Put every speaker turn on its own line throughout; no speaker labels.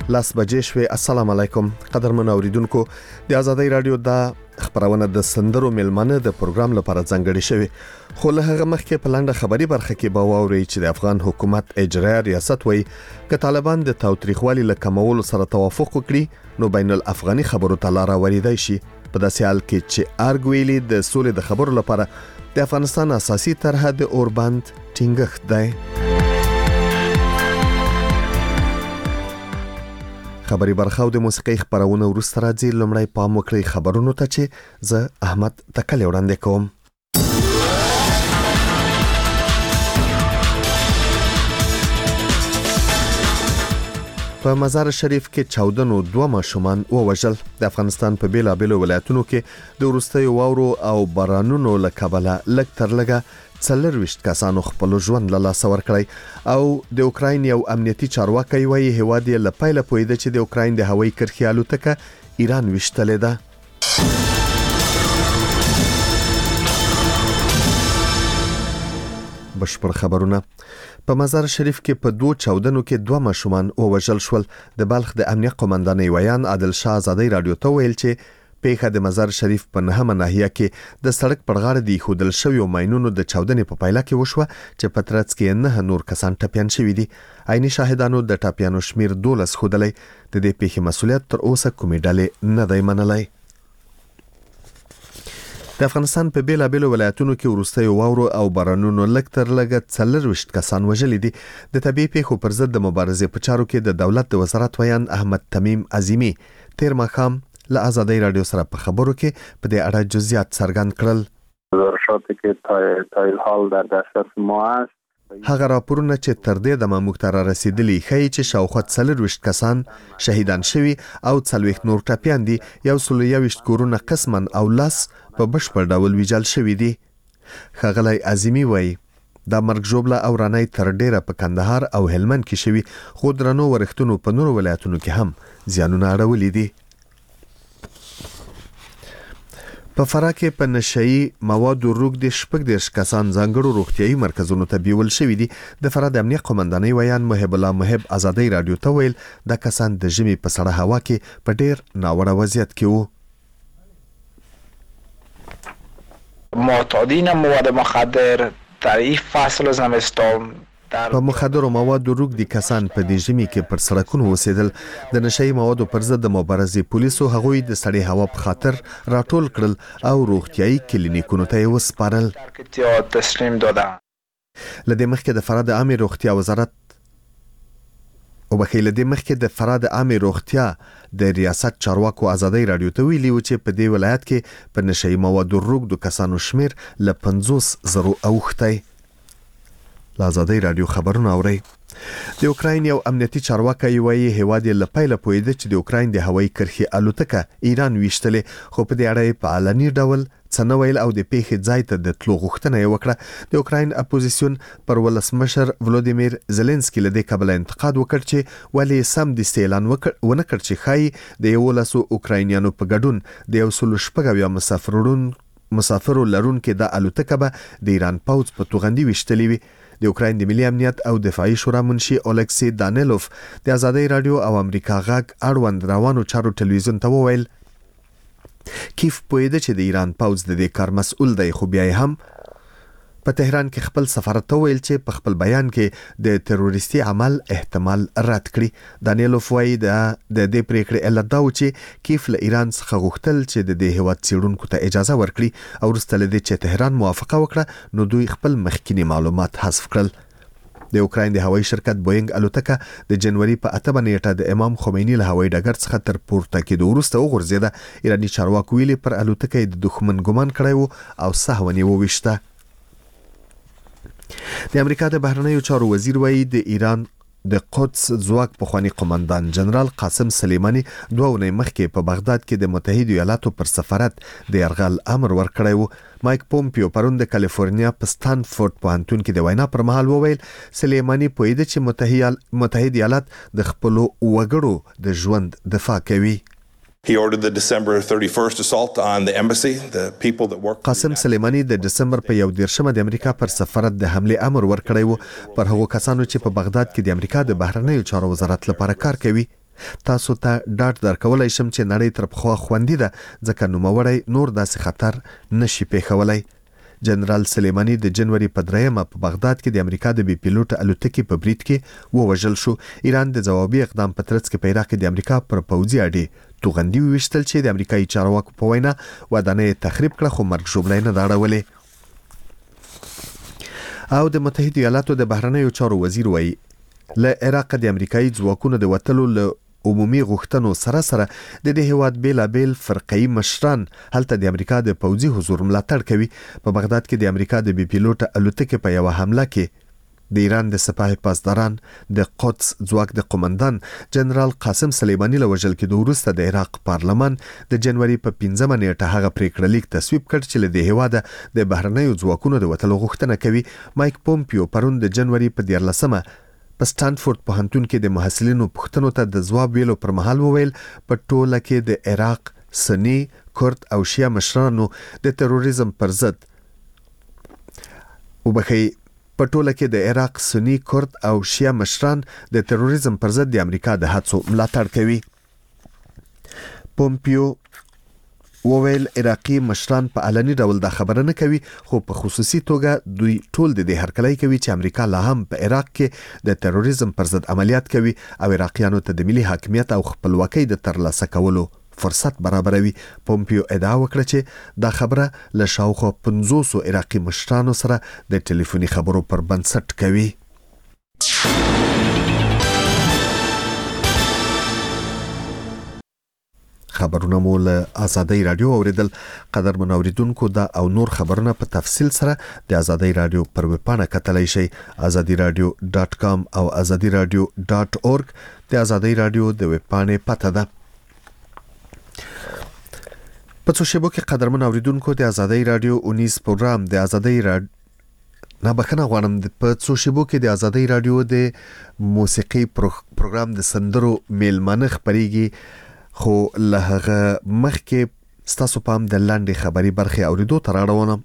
لاس بجې شوي. السلام علیکم قدرمن اوریدونکو، د آزادۍ رادیو د خبرونه د سندرو ملمنه د پروګرام لپاره ځانګړي شوی، خو له هغه مخکې په لنډه خبري برخه کې به واوري چې د افغان حکومت اجرایي ریاست وایي ک طالبان د تاوتریخوالي له کمولو سره توافق وکړي نو بین الافغاني خبرو ته لار وریدای شي. په داسې حال کې چې ارګویلی د سولې د خبرو لپاره د افغانستان اساسي طرحه د اوربند ټینګښت دی. خبري برخه او د موسیقي خبرونه ورسره راځي. لمړی پام وکړئ خبرونو ته چې زه احمد تکل وړاندې کوم. په مزار شریف کې 14 و 2 ماشومان ووژل. د افغانستان په بیلابیلو ولایتونو کې د ورستیو واورو او بارانونو له کبله لږ تر لږه 24 کسانو خپل ژوند له لاسه ورکړی او د اوکراین یو امنیتي چارواکي وایي هیواد یې له پیله پوهیده چې د اوکراین د هوایي کرښې الوتکه ایران وشتلې ده. بشپړ خبرونه. په مزار شریف کې په 2 چاودنو کې 2 ماشومان ووژل شول. د بلخ د امنیت قومندان ویان عادل شاه آزادۍ رادیو ته ویل چې پیښه د مزار شریف په نهمه ناحیه کې د سړک پر غاړه د خودل شویو ماینونو د چاودنې په پایله کې وشوه چې په ترڅ کې 9 نور کسان ټپيان شوي دي. عیني شاهدانو د ټپيانو شمیر 12 خودلې. د دې پیښې مسؤلیت تر اوسه کومې ډلې نه دی منلای. د افغانستان په بیلابیلو ولایتونو کې ورستیو واورو او بارانونو لږ تر لږه 24 کسان وژلي دي. د طبيعي پیښو پر ضد د مبارزې په چارو کې د دولت د وزارت ویان احمد تمیم عظیمی تیر ماښام له آزادۍ رادیو سره په خبرو کې په دې اړه جزئیات څرګند کړل.
گزارشاتی که تا الحال در دسترس ما است،
هغه راپورونه چې تر دې د موږ ته رسیدلي ښیي چې شاوخوا 24 کسان شهیدان شوي او 40 نور ټپيان دي. 121 کورونه قسما او لاس په بشپړ ډول ویجاړ شوي دي. ښاغلی عظیمی وایي دا مرګ ژوبله او رانۍ تر ډیره په کندهار او هلمند کې شوي، خو درنو ورښتونو په نورو ولایتونو کې هم زیانونه اړولي دي. په فراه کې په نشئی موادو روږدي 14 کسان ځانګړو روغتيایي مرکزونو ته بیول شوي دي. د فراه د امنیت قومندانۍ ویان محب الله محب آزادۍ رادیو ته ویل دا کسان د ژمي په سړه هوا کې په ډیر ناوړه وضعیت کې وو.
معتادین مواد مخدر در این فصل زمستان
په مخدرو موادو روږدي کسان په دې ژمي کې پر سړکونو اوسېدل. د نشئی موادو پر ضد د مبارزې پولیسو هغوی د سړې هوا په خاطر راټول کړل او روغتيایي کلینیکونو ته یې وسپارل. لدې مخکې د فراه د عامه روغتیا وزارت د عامه روغتیا د ریاست چارواکو آزادۍ رادیو ته ویلي و چې په دې ولایت کې په نشئی موادو روږدو کسانو شمیر له 50,000 اوښتی. آزادۍ رادیو خبرونه اوري. د اوکراین یو امنیتي چارواکي وایي هیواد یې له پیله پوهیده چې د اوکراین د هوایي کرښې الوتکه ایران وشتلې، خو په دې اړه په علني ډول څه نه ویل او د پیښې ځای ته د تلو غوښتنه یې وکړه. د اوکراین اپوزیسیون پر ولسمشر ولودیمیر زيلنسکي له دې کبله انتقاد وکړ چې ولې سم د اعلان ونه کړ چې خای د 11 اوکراینیانو په ګډون د 160 مسافرو لرونکو د الوتکه به د ایران پوځ په توغندي وشتلې وي. د اوکراین د ملي امنیت او دفاعي شورا منشي اولکسی دانیلوف د آزادۍ رادیو او امریکا غاګ اړوند روانو چارو ټلویزیون ته وویل کیف پوهیده چې د ایران پوځ د دې کار مسؤل دی، خو بیا هم په تهران کې خپل سفارت ته ویل چې په خپل بیان کې د تروریستي عمل احتمال رد کړي. دانیلوف وایي د دې پریکړې علت دا و چې کیف له ایران څخه غوښتل چې د دې هیواد څېړونکو ته اجازه ورکړي او وروسته له دې چې تهران موافقه وکړه نو دوی خپل مخکینی معلومات حذف کړل. د اوکراین د هوایي شرکت بوینګ الوتکه د جنوري په 8 نیټه د امام خمینی له هوایي ډګر څخه تر پورته کېدو وروسته وغورځېده. ایراني چارواکو ویلي پر الوتکه د دښمن ګمان کړی و او سهو یې وویشته. د امریکا د بهرنیو چارو وزیر وایي د ایران د قدس ځواک پخوانی قومندان جنرال قاسم سلیمانی 2 ونې مخکې په بغداد کې د متحده ایالاتو پر سفارت د یرغل امر ورکړی و. مایک پومپیو پرون د کالیفورنیا په ستانفورد پوهنتون کې د وینا پر مهال وویل سلیمانی پوهیده چې متحده ایالات د خپل وګړو د ژوند دفاع کوي.
He ordered the December 31st assault on the embassy. The people that work.
قاسم سلیمانی د دسمبر په 11مه د امریکا پر سفارت د حمله امر ورکړی و پر هغو کسانو چې په بغداد کې د امریکا د بهرنیو چارو وزارت لپاره کار کوي. تاسو ته ډاډ درکولای شم چې نړۍ تر پخوا خوندي ده ځکه نوموړی نور داسې خطر نشي پیښولای. جنرال سلیمانی د جنوري په 3 په بغداد کې د امریکا د بي پیلوټ الوتکې په برید کې ووژل شو. ایران د ځوابي اقدام په ترڅ کې په عراق کې د امریکا پر پوځي اډې توغندي ویشتل چې د امریکایي چارواکو په وینا ودانۍ تخریب کړه خو مرګ ژوبلای نه داړولې. او د متحده ایالاتو د بهرنیو چارو وزیر وایي له عراق د امریکایي ځواکونو د وتلو له عمومي غوښتنو سره سره د دې هیواد بیلابیل فرقي مشران هلته د امریکا د پوځي حضور ملاتړ کوي. په بغداد کې د امریکا د بي پیلوټ الوتکې په یو حمله کې د ایران د سپاه پاسداران د قدس ځواک د قومندان جنرال قاسم سلیمانی له وژل کېدو وروسته د عراق پارلمان د جنوري په 15 نیټه هغه پریکړه لیک تصویب کړ چې له دې هیواده د بهرنیو ځواکونو د وتلو غوښتنه کوي. مایک پومپیو پرون د جنوري په 14 په سټانفورد پوهنتون کې د محصلینو پوښتنو ته د ځواب ویلو پر مهال وویل په ټوله کې د عراق سنی، کورد او شیعه مشرانو د تروریزم پر ضد په ټوله کې د عراق سنی، کورد او شیعه مشران د تروریزم پر ضد د امریکا د هڅو ملاتړ کوي. پومپیو وویل عراقي مشران په علني ډول دا خبره نه کوي خو په خصوصي توګه دوی ټول د دې هرکلی کوي چې امریکا لا هم په عراق کې د تروریزم پر ضد عملیات کوي او عراقیانو ته د ملي حاکمیت او خپلواکۍ د ترلاسه کولو فرصت برابروي. پومپیو ادعا وکړه چې دا خبره له شاوخوا 500 عراقي مشرانو سره د ټلیفوني خبرو پر بنسټ کوي. خبرونه مو له آزادۍ رادیو اوریدل. قدرمن اوریدونکو دا او نور خبرونه په تفصیل سره د آزادۍ رادیو پر ویب پاڼه کتلای شئ azadiradio.com او azadiradio.org. د آزادۍ رادیو د ویب پاڼې پته ده. په څو شیبو کې قدرمن اوریدونکو د آزادۍ رادیو 19 پروګرام د آزادۍ رادیو بخښنه غواړم په څو شیبو کې د آزادۍ رادیو د موسیقي پروګرام د سندرو میلمانه خبريږي خو له هغه مخکې ستاسو پام د لاندې خبري برخه اوریدو تر اړوم.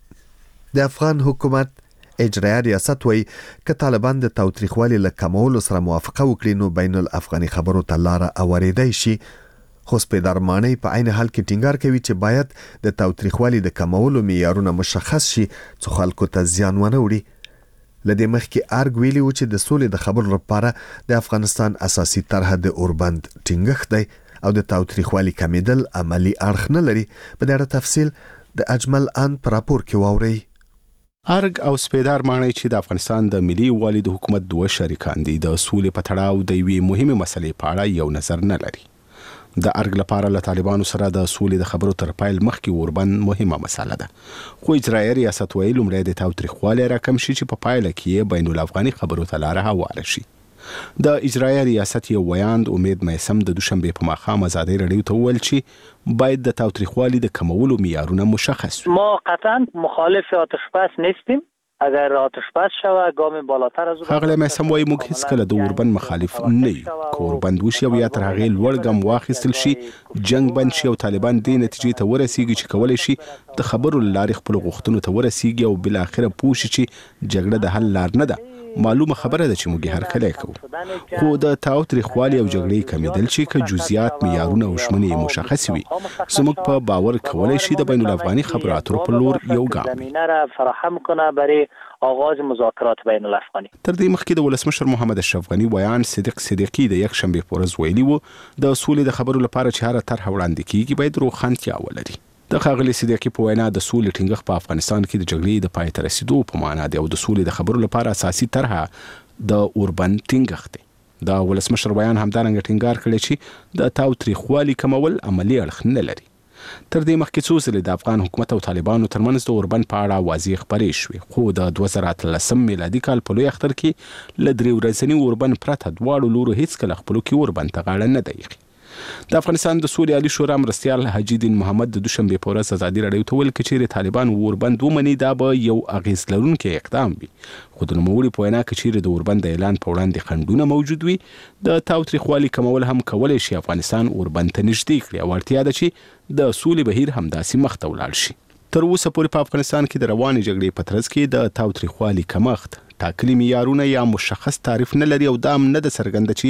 د افغان حکومت اجرایي ریاست وایي ک طالبان د تاوتریخوالي له کمولو سره موافقه وکړي نو بین الافغاني خبرو ته لار اوریدای شي. خو سپیدارمانی په عین حال کې ټینګار کوي چې باید د تاوتریخوالي د کمولو معیارونه مشخص شي څو خلکو ته زیان ونه وړي. لدې مخکې ارګ ویلي و چې د سولې د خبرو لپاره د افغانستان اساسي طرح د اوربند ټینګښت دی او د تاوتریخوالي کمیدل عملی اړخ نه لري. په دې اړه تفصیل د اجمل ان پر راپور کې واوري.
ارګ او سپیدار مانی چې د افغانستان د ملي والي د حکومت دوه شریکان دي د سولې په تړاو د یوې مهمه مسلې په اړه یو نظر نه لري. د ارګ لپاره له طالبانو سره د سولې د خبرو تر پایل مخکې اوربند مهمه مسله ده. خو اجرایي ریاست ویل لومړی د تاوتریخوالي راکم شي چې په پایله کې بین الافغاني خبرو ته لار هواره شي. د اجرایي ریاست یو ویاند امید مېسم د دوشنبه په ماښام آزادۍ رادیو ته وویل چې باید د تاوتریخوالي د کمولو معیارونه مشخص وي.
ما قطعا مخالف آتشبس نیستیم. اگر آتشبس شوه گام بالاتر از
هغه مېسم وایي موږ هیڅ کله د اوربند مخالف نه یو. که اوربند وشي او یا تر هغې لوړ ګام واخیستل شي جنگ بند شي او طالبان دې نتیجې ته ورسیږي چې کولی شي د خبرو له لارې خپلو غوښتنو ته ورسیږي او بالاخره پوه شي چې جګړه د حل لار نه ده. معلومه خبره ده چې موږ هر کله کوو خو د تاوتریخوالي او جګړې کمیدل چې که جزئیات معیارونه او شمنې مشخص وي زموږ په باور کولی شي د بین الافغاني خبرو اترو په لور یو ګام
فراهم کنه برای آغاز مذاکرات بین الافغاني.
تر دې مخکې د ولسمشر محمد اشرف غنی ویان صدیق صدیقی د یک شنبه په ورځ ویلي و د سولې د خبرو لپاره چې هر طرح وړاندې کیږي باید روښانتیا ولري. د ښاغلي صدیقی په وینا د سولې ټینګښت په افغانستان کې د جګړې د پای ته رسیدو په معنا دی او د سولې د خبرو لپاره اساسي طرح د اوربند ټینګښت دی. د ولسمشر بیان همدارنګه ټینګار کړی چې د تاوتریخوالي کمول عملی اړخ نه لري. تر دې مخکې څو ځلې د افغان حکومت او طالبانو ترمنځ د اوربند په اړه واضح خبرې شوې خو د 2013 میلادي کال په لوی اختر کې له 3 ورځني اوربند پرته دواړو لورو هیڅکله خپلو کې اوربند ته غاړه نه دی ایښې. د افغانستان د سولې عالی شورا مرستیال حاجي دین محمد د دوشنبه په ورځ ازادي رادیو ته ویل چې چیرې طالبان اوربند ومني دا به یو اغیز لرونکی اقدام وي. خو د نوموړي په وینا کې چیرې د اوربند د اعلان په وړاندې خنډونه موجود وي د تاوتریخوالي کمول هم کولی شي افغانستان اوربند ته نږدې کړي او اړتیا ده چې د سولې بهیر همداسې مخ ته ولاړ شي. تر اوسه پورې په افغانستان کې د روانې جګړې په ترڅ کې د تاوتریخوالي کمښت ټاکلي معیارونه یا مشخص تعریف نه لري او دا هم نه ده څرګنده چې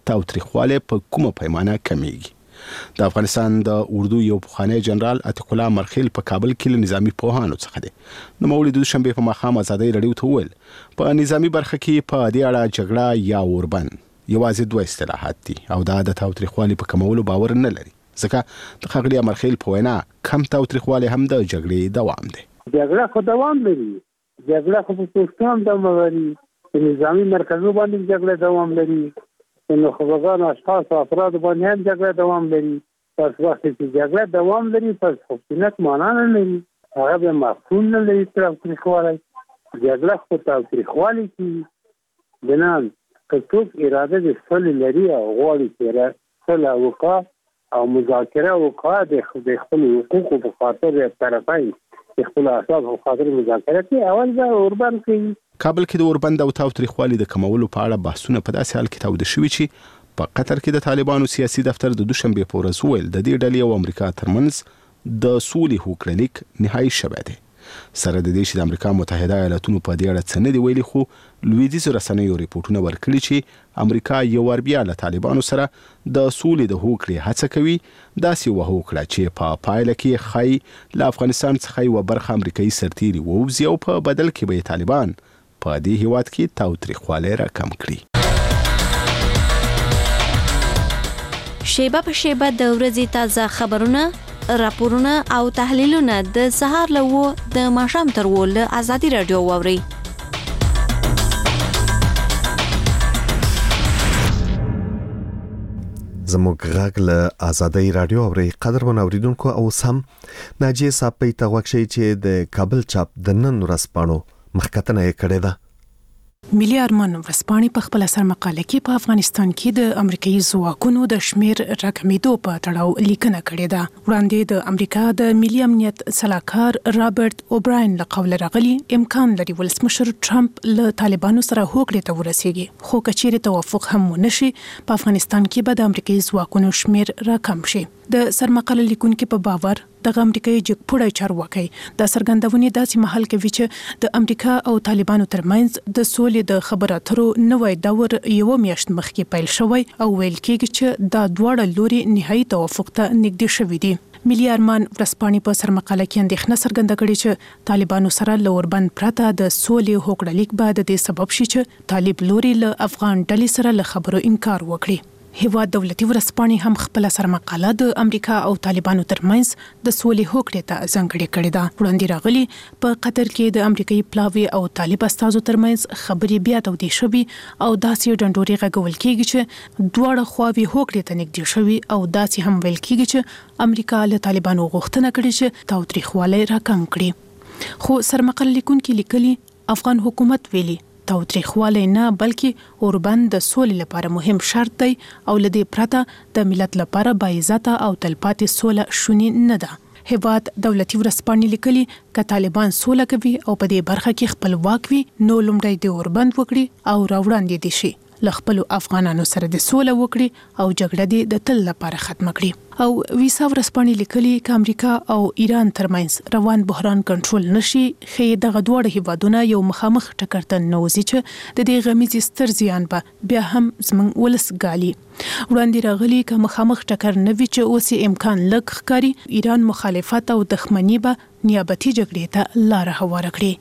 تاوتریخواله په کومه پیمانه کمیږي. د افغانستان د اردو یو پخوانی جنرال عتیق الله مرخیل په کابل کې له نظامی پوهانو څخه دی. نو مولوی د شنبه په ماښام ازادۍ رادیو ته وویل په نظامی برخه کې په دې اړه جګړه یا اوربند یوازې دوه اصطلاحات دي او دا د تاوتریخوالي په کمولو باور نه لري. ځکه د ښاغلي مرخیل په وینا کم تاوتریخوالی هم د جګړې دوام دی.
جګړه خو دوام لري، جګړه خو په پښتون دوام لري، په نظامی مرکزو باندې جګړه دوام لري، نو خبرګان اشخاص او افراد باندې هم جګړه دوام لري. پس وخت چې جګړه دوام لري پس حکومت معنا نه لري، هغه به مفهوم نه لري تاوتریخوالی. جګړه خو تاوتریخوالی کې بنان که څوک اراده د صلح لري او غواړي چې صلح وکړي او مذاکره وکړي د خپل حقوقو په خاطر طرفین خپل اساس او خاطر مذاکره کوي، اول به اوربند کوي.
کابل کې د اوربند او تاوتریخوالي د کمولو په اړه بحثونه په داسې حال کې تاوده شوي چې په قطر کې د طالبانو سیاسي دفتر د دوشنبه په ورځ وویل د دې ډلې او امریکا ترمنځ د سولې هوکړلیک نهایی شوی دی. سره د دې چې د امریکا متحده ایالاتونو په دې اړه څه نه دی ویلي، خو لویدیځ رسنیو ریپورټونه ورکړي چې امریکا یو ور بیا له طالبانو سره د سولې د هوکړې هڅه کوي. داسې یوه هوکړه چې په پایله کې ښایي له افغانستان څخه یوه برخه امریکایي سرتیري ووځي او په بدل کې به طالبان په دې هیواد کې تاوتریخوالی راکم کړي.
شیبه په شیبه د ورځې تازه خبرونه، راپورونه او تحلیلونه د سهار له 9 د ماښام تر 10 له ازادي رادیو واورئ.
زموږ غږ له ازادۍ رادیو اوري. قدرمن اوریدونکو او سم ناجیه صاحب په توګه شي چې د کابل چاپ د نن ورځپاڼو مخکتنه یې کړې ده.
ملي ارمان ورځپاڼې په خپل سر مقاله کې په افغانستان کې د امریکایي ځواکونو د شمیر راکمېدو په تړاو لیکنه کړې ده. وړاندې د امریکا د ملي امنیت سلاکار رابرټ اوبراین له قوله راغلي امکان لري ولسمشر ټرمپ له طالبانو سره هوکړې ته ورسیږي، خو کچېرې توافق هم ونشي په افغانستان کې به د امریکایي ځواکونو شمیر راکم شي. د سرمقاله لیکونکو په باور د امریکایي جګپوړی چارواکي د سرګندونې داسې محل کوي چې د امریکا او طالبانو ترمنځ د سولې د خبرو اترو نوې دور یو میاشت مخکې پیل شوی او ویل کېږي چې دا دواړه لوري نهایي توافق ته نږدې شوي دي. ملي ارمان ورځپاڼې په سرمقاله کې اندېښنه څرګنده کړې چې طالبانو سره له اوربند پرته د سولې هوکړلیک به د دې سبب شي چې طالب لوري له افغان ډلې سره له خبرو انکار وکړي. هیواد دولتي ورځپاڼې هم خپل سرمقاله د امریکا او طالبانو ترمنځ د سولې هوکړې ته ځانګړې کړې ده. وړاندې راغلي په قطر کې د امریکایي پلاوي او طالب استازو ترمنځ خبرې بیا تودې شوي او داسې ډنډوري غږول کېږي چې دواړه خواوې هوکړې ته نږدې شوي او داسې هم ویل کېږي چې امریکا له طالبانو غوښتنه کړې چې تاوتریخوالی راکم کړي. خو سرمقاله لیکونکي لیکلي افغان حکومت ویلي تاوتریخوالی نه بلکې اوربند د سولې لپاره مهم شرط دی او لدې پرته د ملت لپاره باعزته او تلپاتې سوله شونی نه ده. هیواد دولتي ورځپاڼې لیکلي که طالبان سوله کوي او په دې برخه کې خپلواک وي نو لومړی د اوربند وکړي او راوړاندې دي شي، له خپل افغانانو سره د سوله وکړي او جګړه دې د تل لپاره ختم کړي. او ویسا ورځپاڼې لیکلي چې امریکا او ایران ترمنځ روان بحران کنټرول نشي، خې دغه دواړه هیوادونه یو مخامخ ټکر ته نوځي چې د دې غمیزې ستر زیان به بیا هم زموږ ولس ګالي. وړاندې راغلي که مخامخ ټکر نه وي چې اوس امکان لږ ښکاري، ایران مخالفت او دښمني به نیابتي جګړې ته لاره هواره کړي.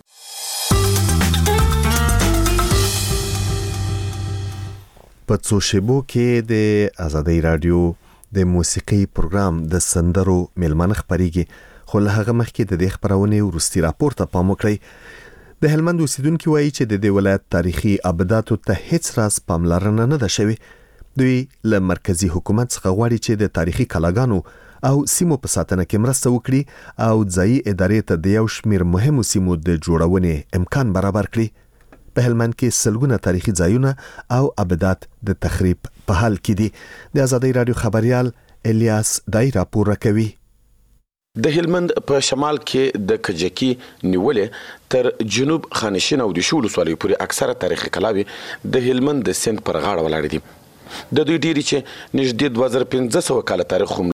په څو شیبو کې د ازادۍ رادیو د موسیقي پروګرام د سندرو میلمانه خبريږي، خو له هغه مخکې د دې خبرونې ورستي راپور ته پام وکړئ. د هلمند اوسیدونکو وایي چې د دې ولایت تاریخي ابداتو ته هیڅ راز پاملرنه نه ده شوې. دوی له مرکزی حکومت څخه غواړي چې د تاریخي کلاګانو او سیمو په ساتنه کې مرسته وکړي او ځایي ادارې ته د یو شمیر مهمو سیمو د جوړونې امکان برابر کړي. په هلمند کې سلګونه تاریخي ځایونه او ابدات د تخریب په حال کې دي. د ازادۍ رادیو خبريال الیاس دای راپور کوي.
د هلمند په شمال کې د کجکی نیولې تر جنوب خانشین او د شول سوالي پورې اکثره تاریخي کلاوي د هلمند د سند پر غاړه ولاړ دي. د دوی ډیری چې نږدې 2500 کال تاریخ هم